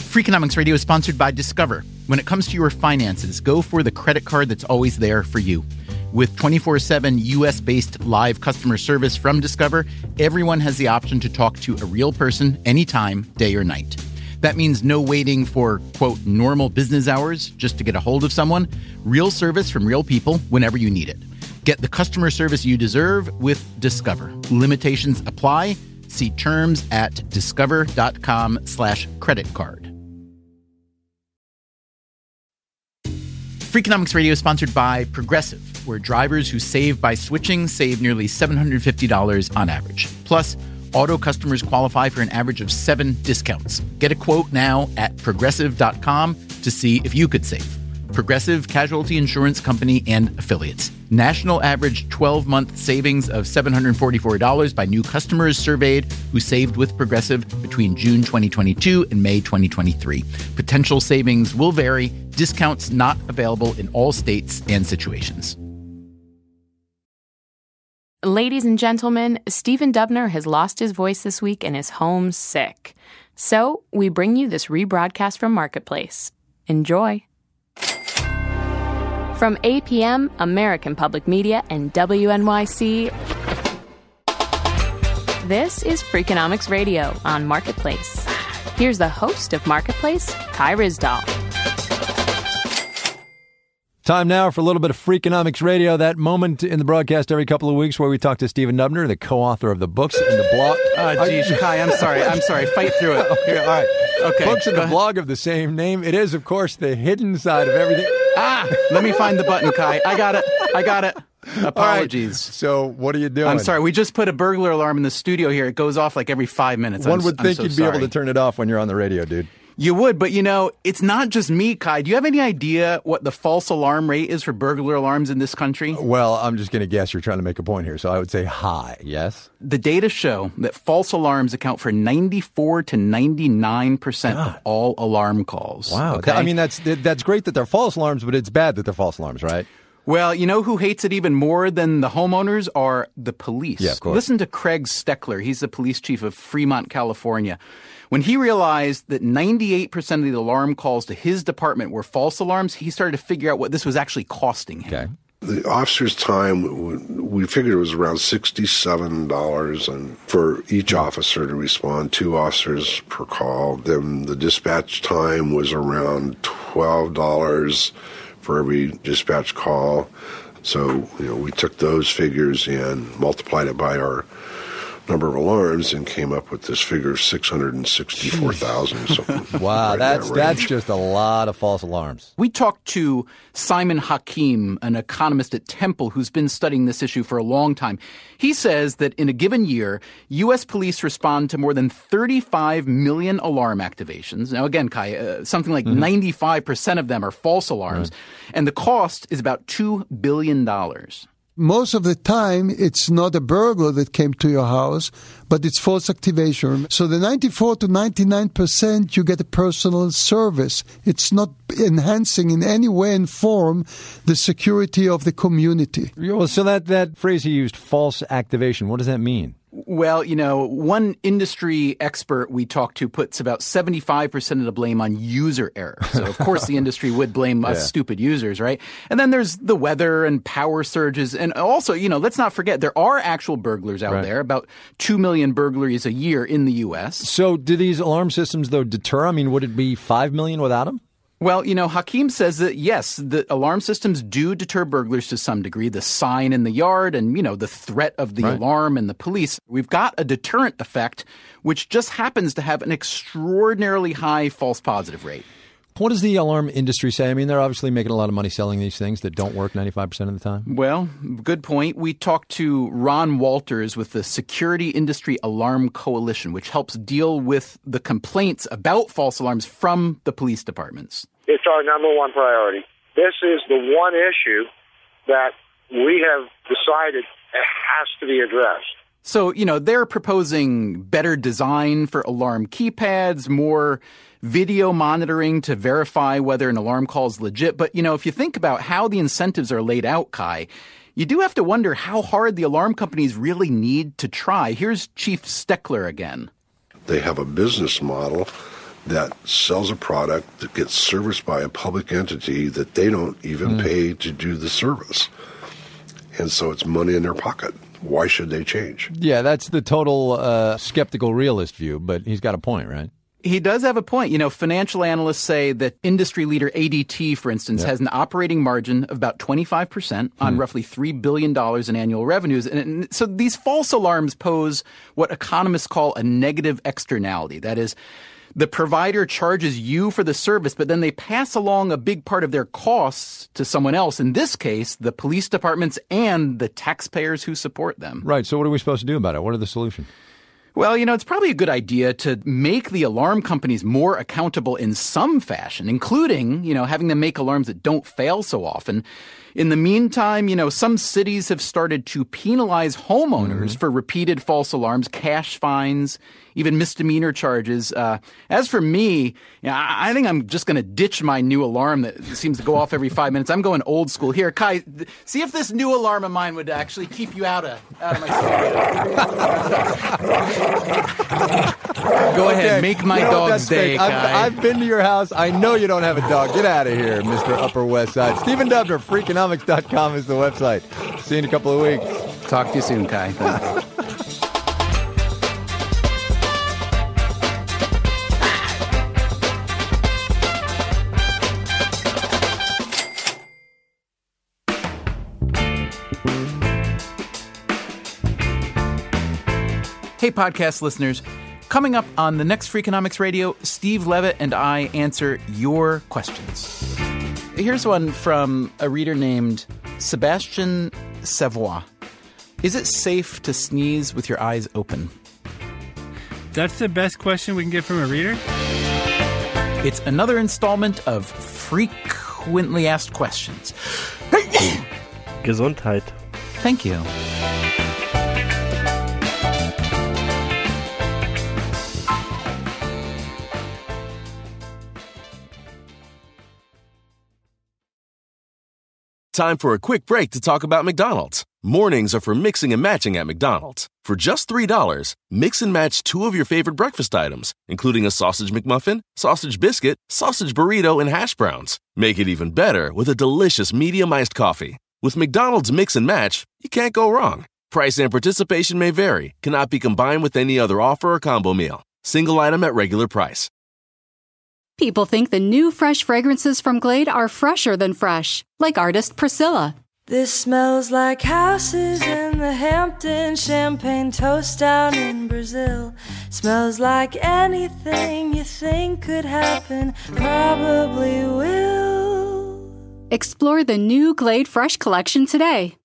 Freakonomics Radio is sponsored by Discover. When it comes to your finances, go for the credit card that's always there for you. With 24/7 U.S.-based live customer service from Discover, everyone has the option to talk to a real person anytime, day or night. That means no waiting for, quote, normal business hours just to get a hold of someone. Real service from real people whenever you need it. Get the customer service you deserve with Discover. Limitations apply. See terms at discover.com/credit card. Freakonomics Radio is sponsored by Progressive, where drivers who save by switching save nearly $750 on average. Plus, auto customers qualify for an average of 7 discounts. Get a quote now at progressive.com to see if you could save. Progressive Casualty Insurance Company and Affiliates. National average 12-month savings of $744 by new customers surveyed who saved with Progressive between June 2022 and May 2023. Potential savings will vary. Discounts not available in all states and situations. Ladies and gentlemen, Stephen Dubner has lost his voice this week and is home sick. So we bring you this rebroadcast from Marketplace. Enjoy. From APM, American Public Media, and WNYC, this is Freakonomics Radio on Marketplace. Here's the host of Marketplace, Kai Ryssdal. Time now for a little bit of Freakonomics Radio, that moment in the broadcast every couple of weeks where we talk to Stephen Dubner, the co-author of the books and the blog. Geez, Kai, I'm sorry. Fight through it. Okay, all right. Okay. Books and the blog of the same name. It is, of course, the hidden side of everything. Let me find the button, Kai. I got it. Apologies. Right. So what are you doing? I'm sorry. We just put a burglar alarm in the studio here. It goes off like every 5 minutes. One would think you'd be able to turn it off when you're on the radio, dude. You would, but it's not just me, Kai. Do you have any idea what the false alarm rate is for burglar alarms in this country? Well, I'm just going to guess you're trying to make a point here, so I would say high, yes? The data show that false alarms account for 94 to 99% of all alarm calls. Wow. Okay? I mean, that's great that they're false alarms, but it's bad that they're false alarms, right? Well, you know who hates it even more than the homeowners are the police. Yeah, of course. Listen to Craig Steckler. He's the police chief of Fremont, California. When he realized that 98% of the alarm calls to his department were false alarms, he started to figure out what this was actually costing him. Okay. The officer's time, we figured it was around $67, and for each officer to respond, 2 officers per call. Then the dispatch time was around $12 for every dispatch call. So, we took those figures and multiplied it by our number of alarms and came up with this figure of 664,000. Wow, that's just a lot of false alarms. We talked to Simon Hakim, an economist at Temple who's been studying this issue for a long time. He says that in a given year, U.S. police respond to more than 35 million alarm activations. Now, again, Kai, something like 95% of them are false alarms, and the cost is about $2 billion. Most of the time, it's not a burglar that came to your house, but it's false activation. So the 94 to 99%, you get a personal service. It's not enhancing in any way and form the security of the community. Well, so that phrase you used, false activation, what does that mean? Well, one industry expert we talked to puts about 75% of the blame on user error. So, of course, the industry would blame us stupid users, right? And then there's the weather and power surges. And also, let's not forget, there are actual burglars out there, about 2 million burglaries a year in the U.S. So do these alarm systems, though, deter? I mean, would it be 5 million without them? Well, Hakim says that, yes, the alarm systems do deter burglars to some degree. The sign in the yard and, the threat of the alarm and the police. We've got a deterrent effect, which just happens to have an extraordinarily high false positive rate. What does the alarm industry say? I mean, they're obviously making a lot of money selling these things that don't work 95% of the time. Well, good point. We talked to Ron Walters with the Security Industry Alarm Coalition, which helps deal with the complaints about false alarms from the police departments. It's our number one priority. This is the one issue that we have decided has to be addressed. So, they're proposing better design for alarm keypads, more video monitoring to verify whether an alarm call is legit. But, if you think about how the incentives are laid out, Kai, you do have to wonder how hard the alarm companies really need to try. Here's Chief Steckler again. They have a business model that sells a product that gets serviced by a public entity that they don't even pay to do the service. And so it's money in their pocket. Why should they change? Yeah, that's the total skeptical realist view, but he's got a point, right? He does have a point. You know, financial analysts say that industry leader ADT, for instance, has an operating margin of about 25% on roughly $3 billion in annual revenues. And so these false alarms pose what economists call a negative externality. That is, the provider charges you for the service, but then they pass along a big part of their costs to someone else. In this case, the police departments and the taxpayers who support them. Right. So what are we supposed to do about it? What are the solutions? Well, you know, it's probably a good idea to make the alarm companies more accountable in some fashion, including, you know, having them make alarms that don't fail so often. In the meantime, you know, some cities have started to penalize homeowners for repeated false alarms, cash fines, even misdemeanor charges. As for me, you know, I think I'm just going to ditch my new alarm that seems to go off every 5 minutes. I'm going old school. Here, Kai, see if this new alarm of mine would actually keep you out of my studio. Go ahead, make my dog's day, Kai. I've been to your house. I know you don't have a dog. Get out of here, Mr. Upper West Side. Stephen Dubner, Freakonomics.com is the website. See you in a couple of weeks. Talk to you soon, Kai. Thanks. Hey, podcast listeners. Coming up on the next Freakonomics Radio, Steve Levitt and I answer your questions. Here's one from a reader named Sebastian Savoy. Is it safe to sneeze with your eyes open? That's the best question we can get from a reader? It's another installment of Frequently Asked Questions. Gesundheit. Thank you. Time for a quick break to talk about McDonald's. Mornings are for mixing and matching at McDonald's. For just $3, mix and match two of your favorite breakfast items, including a sausage McMuffin, sausage biscuit, sausage burrito, and hash browns. Make it even better with a delicious medium iced coffee. With McDonald's Mix and Match, you can't go wrong. Price and participation may vary, cannot be combined with any other offer or combo meal. Single item at regular price. People think the new fresh fragrances from Glade are fresher than fresh, like artist Priscilla. This smells like houses in the Hamptons, champagne toast down in Brazil. Smells like anything you think could happen, probably will. Explore the new Glade Fresh collection today.